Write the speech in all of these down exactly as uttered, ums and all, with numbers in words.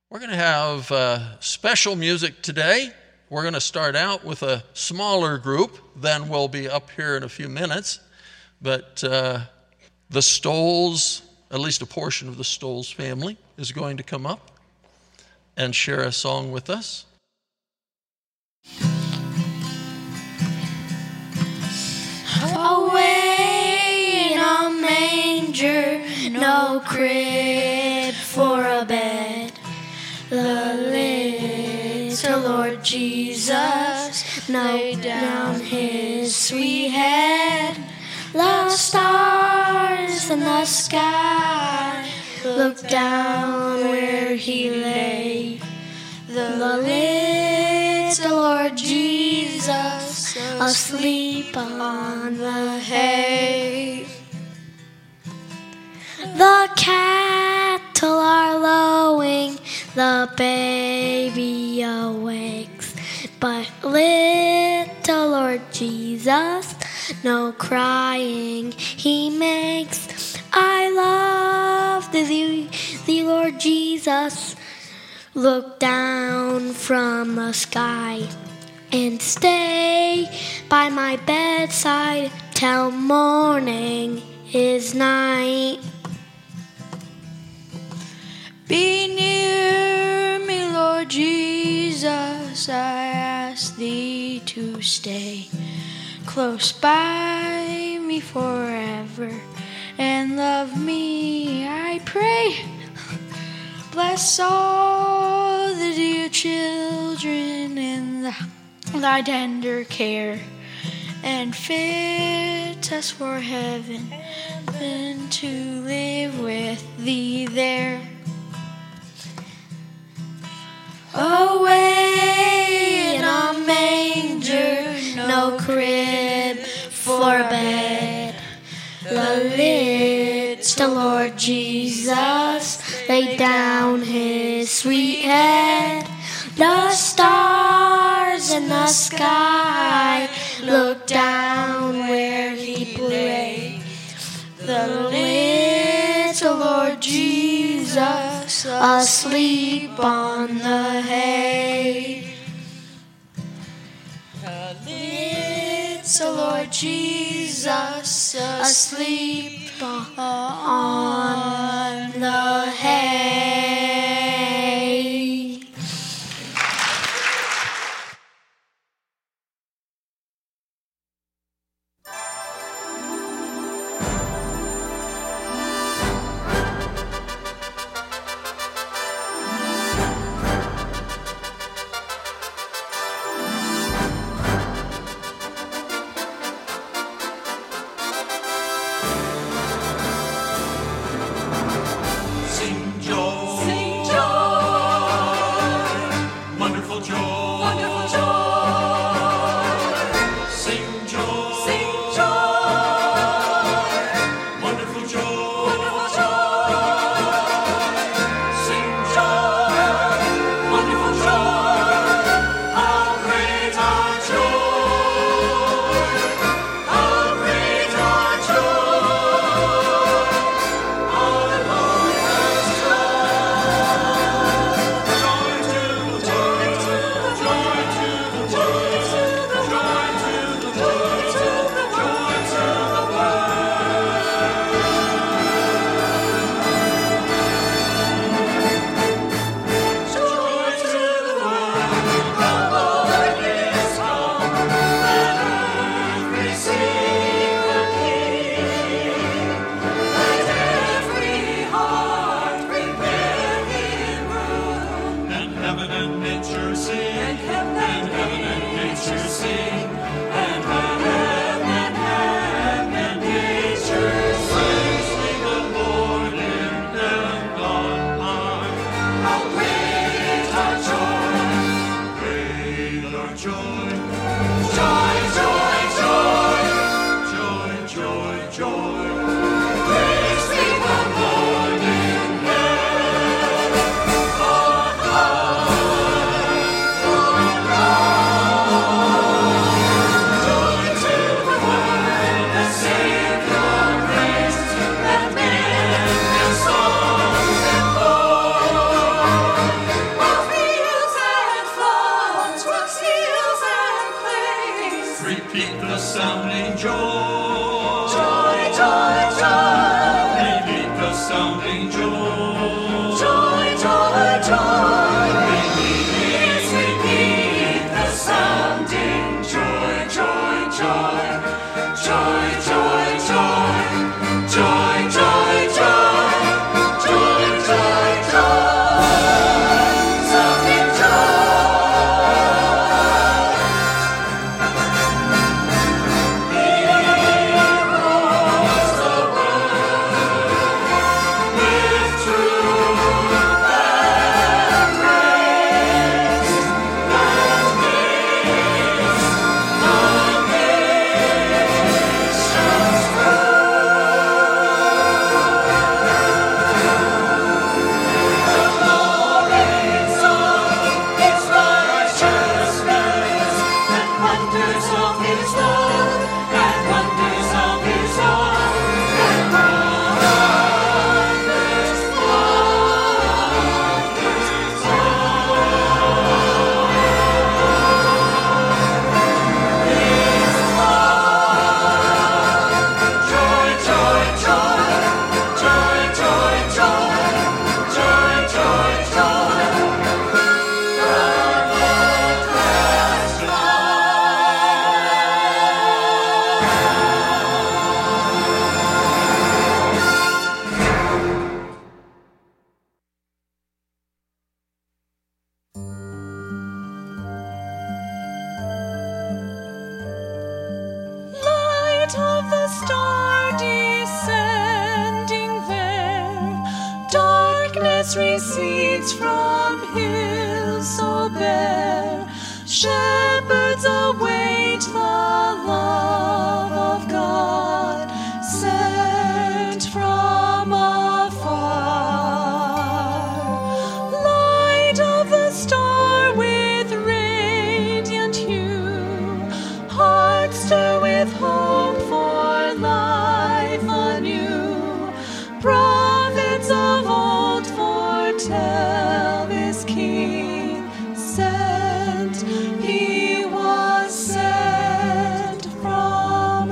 We're going to have uh, special music today. We're going to start out with a smaller group than will be up here in a few minutes. But uh, the Stoles, at least a portion of the Stoles family, is going to come up and share a song with us. Away in a manger, no crib for a bed. The little Lord Jesus laid down his sweet head. The stars in the sky looked down where he lay. The little Lord Jesus asleep on the hay. The cattle are lowing, the baby awakes, but little Lord Jesus, no crying he makes. I love thee, thee, Lord Jesus. Look down from the sky and stay by my bedside till morning is night. Be near me, Lord Jesus, I ask thee to stay close by me forever and love me, I pray. Bless all the dear children in the, thy tender care, and fit us for heaven and to live with thee there. Away in a manger, no crib for a bed. The little Lord Jesus laid down his sweet head. The stars in the sky looked down where he lay. The little Lord Jesus asleep on the hay. The little Lord Jesus asleep on the hay. as receipts from hills so bare. Shepherds await the love of God, sent from afar. Light of the star with radiant hue, hearts stir with hope for life anew. Prophets of old foretell this King sent. He was sent from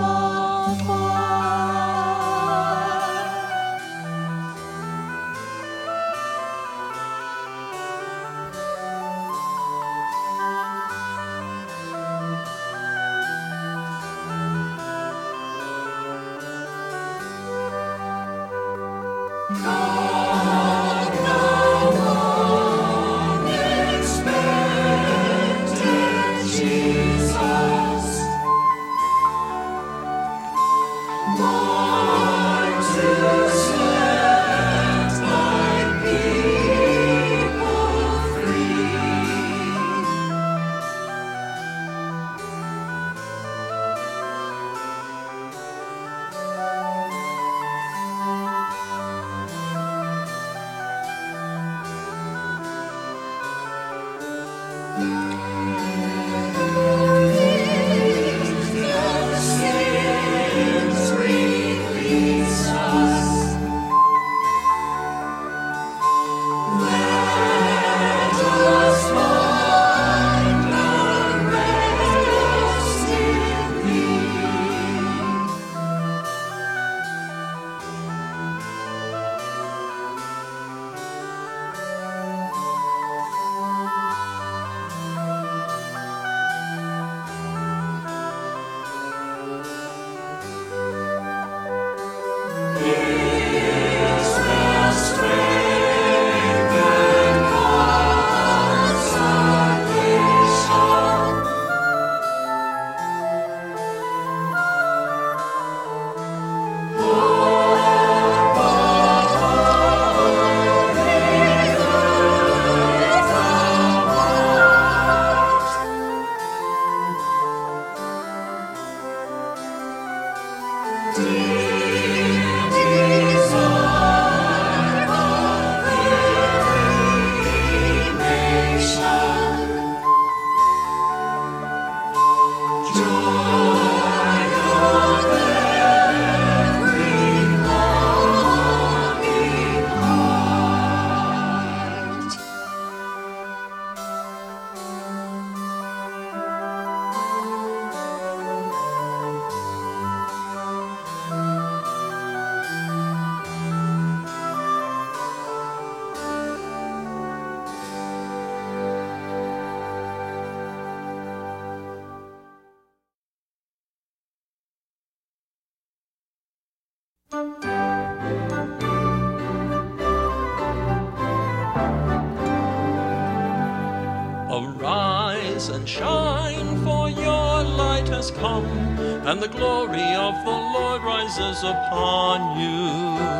Arise and shine, for your light has come, and the glory of the Lord rises upon you.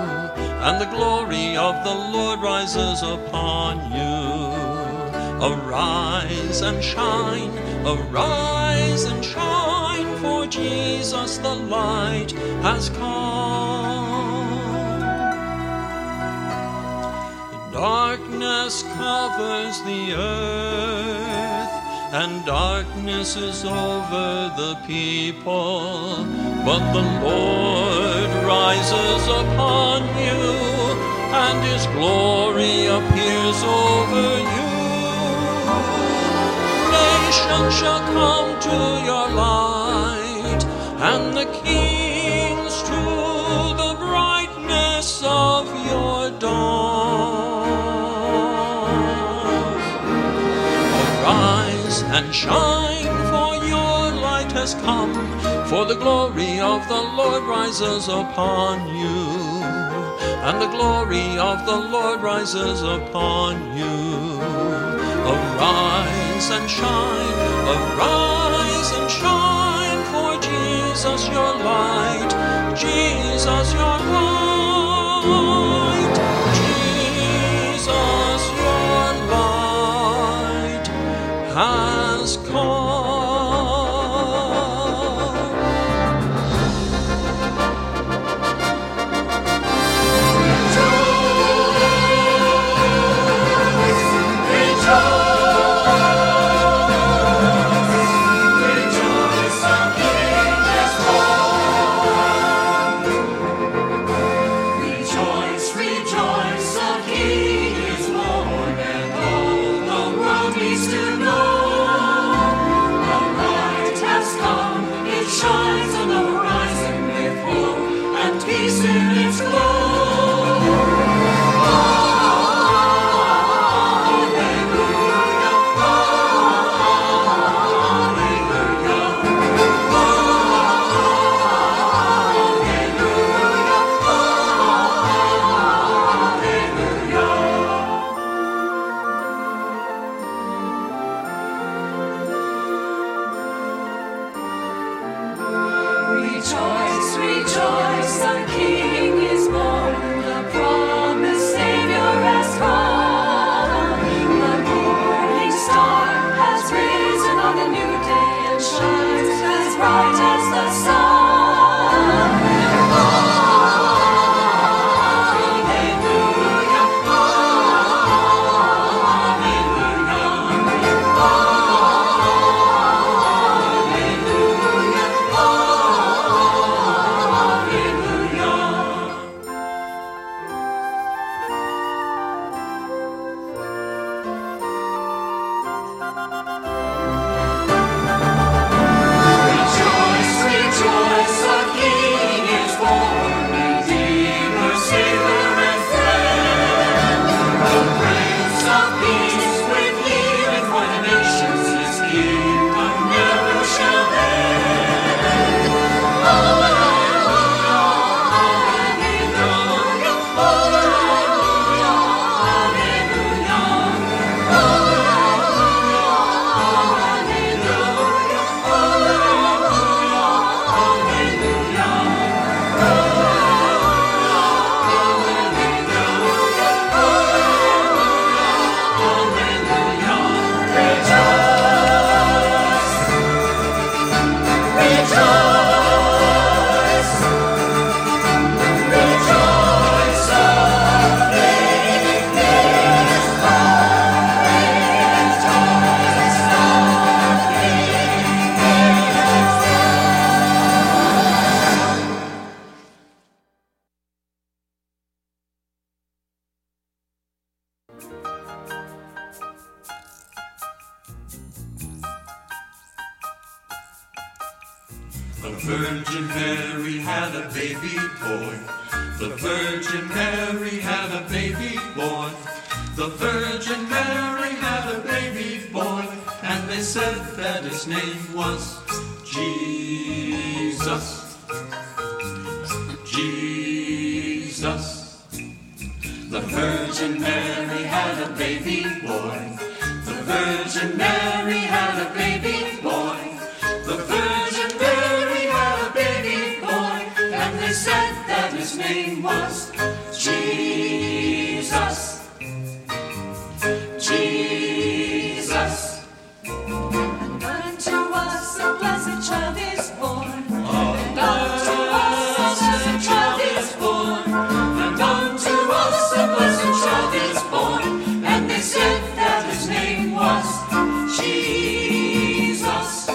And the glory of the Lord rises upon you. Arise and shine, arise and shine, for Jesus the light has come. Darkness covers the earth, and darkness is over the people. But the Lord rises upon you, and his glory appears over you. Nations shall come to your light, and the kings to the brightness of your dawn. Arise and shine, for your light has come, for the glory of the Lord rises upon you. And the glory of the Lord rises upon you. Arise and shine, arise and shine, for Jesus your light, Jesus your light, Jesus has come. The Virgin Mary had a baby boy. The Virgin Mary had a baby boy. The Virgin Mary had a baby boy. And they said that his name was Jesus. Jesus. The Virgin Mary had a baby boy. The Virgin Mary had a baby boy. The Virgin Mary had a baby boy. And they said that his name was Jesus. Jesus. And unto us a blessed child is born. And unto us a blessed child is born. And unto us a blessed child is born. And they said that his name was Jesus.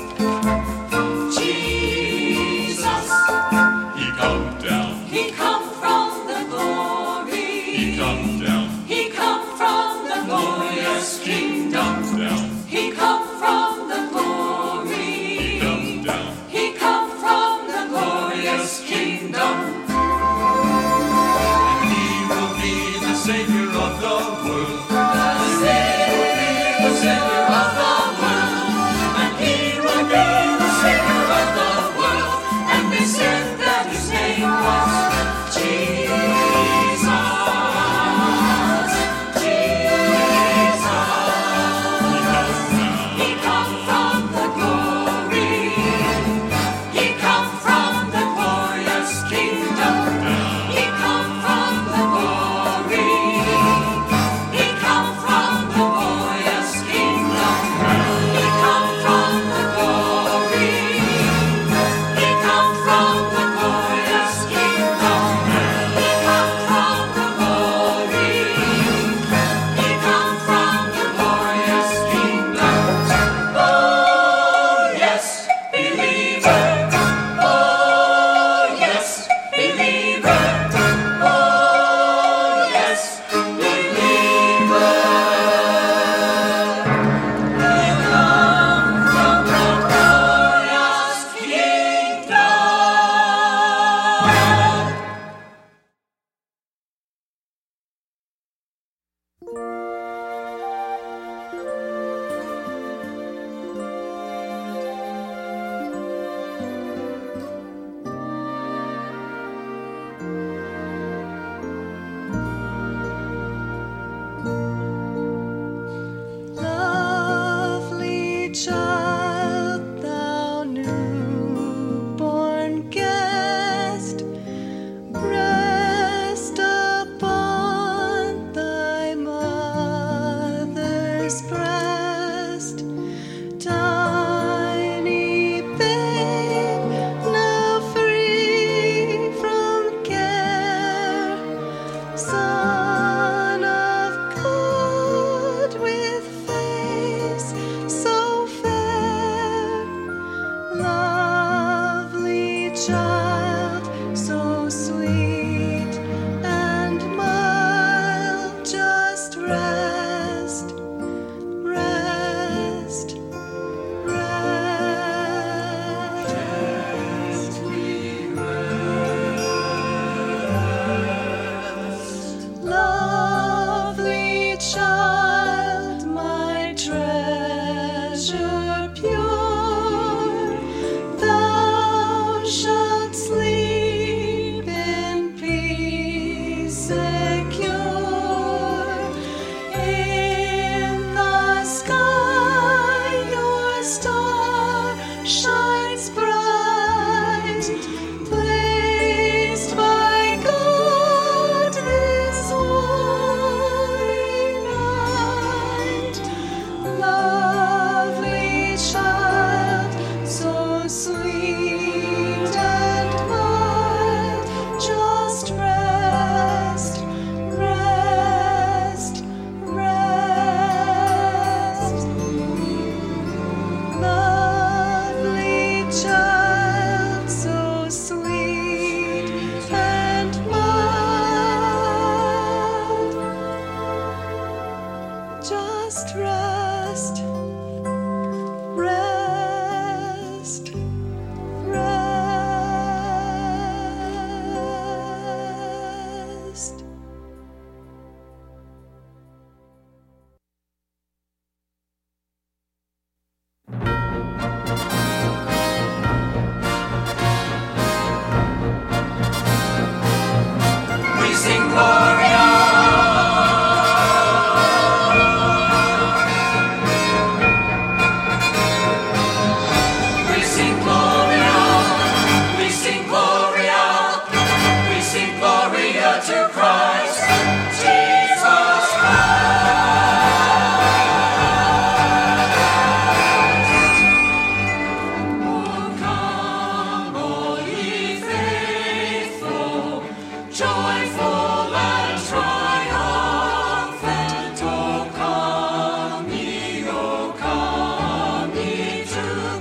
Jesus. He come down. He come from the glory. He come down. He come from the glorious kingdom. Down. He come from the glory. He come down. He come from the glorious kingdom. And he will be the Savior of the world. The Savior, the Savior of the world. And he will be the Savior of the world. And they said that his name was Jesus. Jesus. He come rest, rest, rest. We sing Gloria. We sing Gloria. We sing Gloria. We sing Gloria to Christ, Jesus Christ. Oh, come, all ye faithful, joyful and triumphant. Oh, come ye, oh, come ye to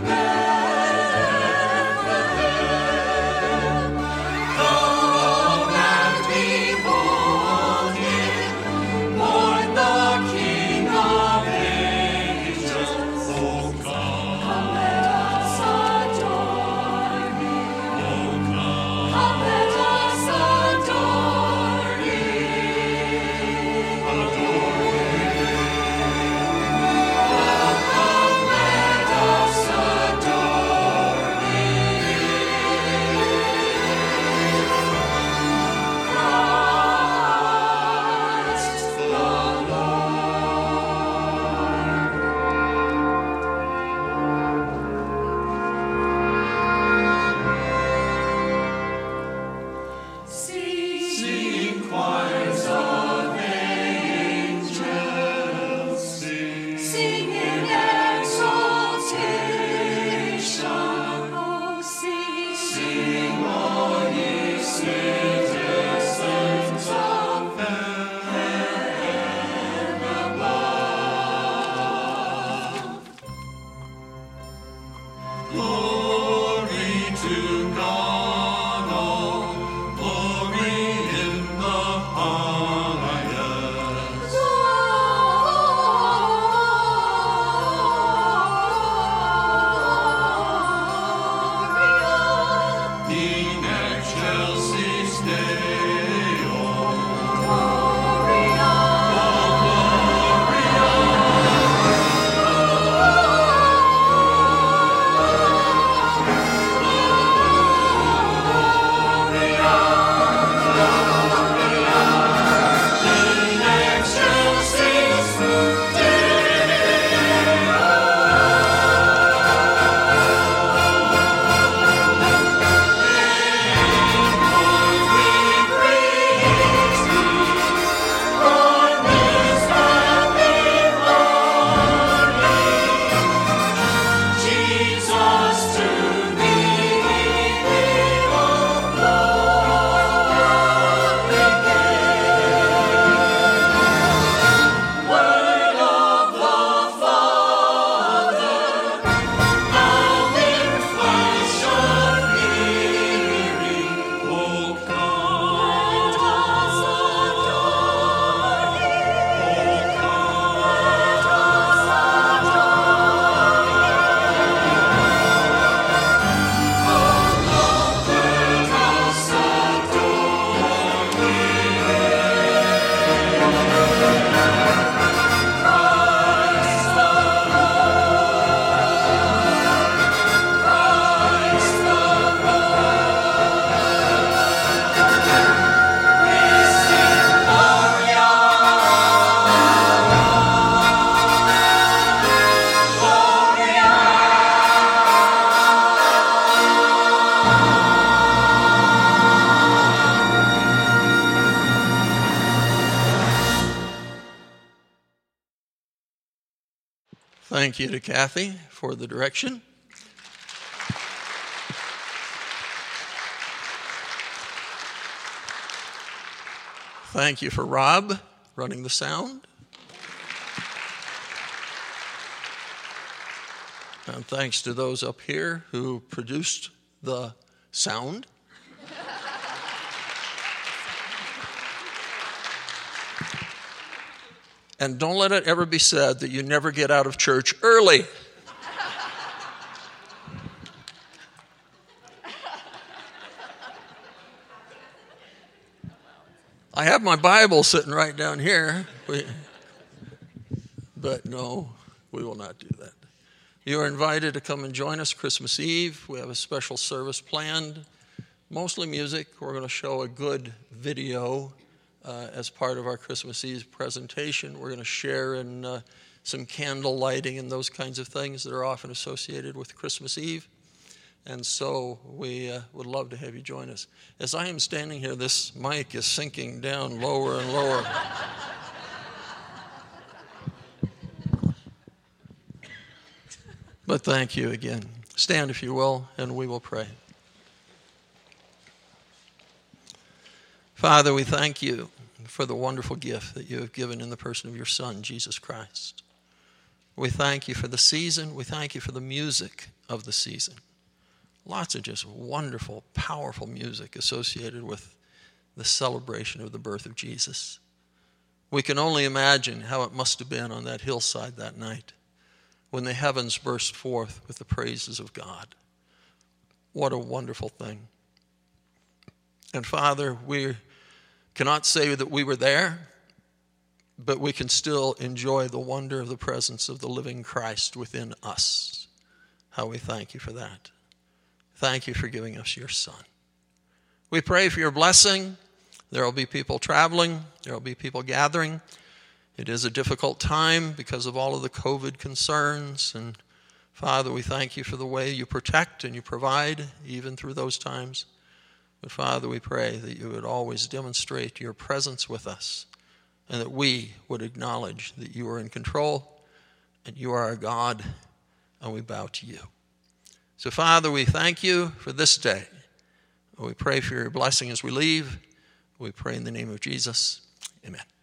Bethlehem. Come and behold him, born the King of angels. Oh, come, come let us adore him. Oh, come, come let us adore him. Adore him. Oh, come let us adore him. Christ the Lord. Sing choirs of angels, sing, sing in exaltation. Oh, sing, sing all ye citizens of heaven above. Glory to God, all glory in the highest. In excelsis Deo. Gloria. In excelsis Jesus to thee we of glory give. Word of the Father, now in flesh appearing. Oh, come, let us adore him. Oh, come, let us adore Thank you to Kathy for the direction. Thank you for Rob running the sound. And thanks to those up here who produced the sound. And don't let it ever be said that you never get out of church early. I have my Bible sitting right down here. We, but no, we will not do that. You are invited to come and join us Christmas Eve. We have a special service planned, mostly music. We're going to show a good video uh, as part of our Christmas Eve presentation. We're going to share in uh, some candle lighting and those kinds of things that are often associated with Christmas Eve. And so we uh, would love to have you join us. As I am standing here, this mic is sinking down lower and lower. But thank you again. Stand, if you will, and we will pray. Father, we thank you for the wonderful gift that you have given in the person of your Son, Jesus Christ. We thank you for the season. We thank you for the music of the season. Lots of just wonderful, powerful music associated with the celebration of the birth of Jesus. We can only imagine how it must have been on that hillside that night when the heavens burst forth with the praises of God. What a wonderful thing. And Father, we cannot say that we were there, but we can still enjoy the wonder of the presence of the living Christ within us. How we thank you for that. Thank you for giving us your Son. We pray for your blessing. There will be people traveling. There will be people gathering. It is a difficult time because of all of the COVID concerns. And Father, we thank you for the way you protect and you provide even through those times. But Father, we pray that you would always demonstrate your presence with us and that we would acknowledge that you are in control and you are our God, and we bow to you. So, Father, we thank you for this day. We pray for your blessing as we leave. We pray in the name of Jesus. Amen.